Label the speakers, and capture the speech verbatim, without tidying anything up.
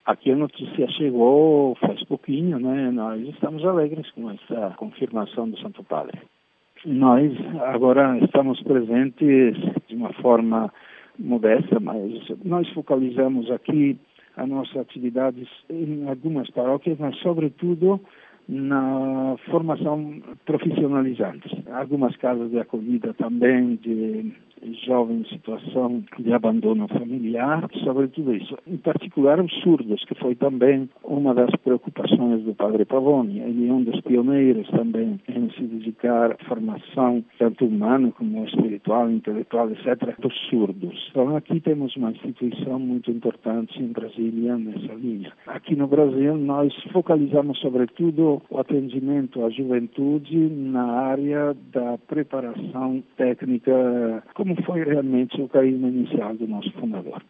Speaker 1: Aqui a notícia chegou faz pouquinho, né? Nós estamos alegres com essa confirmação do Santo Padre. Nós agora estamos presentes de uma forma modesta, mas nós focalizamos aqui as nossas atividades em algumas paróquias, mas sobretudo na formação profissionalizante. Algumas casas de acolhida também de jovens em situação de abandono familiar, sobretudo isso. Em particular os surdos, que foi também uma das preocupações do Padre Pavone. Ele é um dos pioneiros também em se dedicar à formação tanto humana como espiritual, intelectual, etcétera, dos surdos. Então aqui temos uma instituição muito importante em Brasília nessa linha. Aqui no Brasil nós focalizamos sobretudo o atendimento à juventude na área da preparação técnica, como foi realmente o carisma inicial do nosso fundador.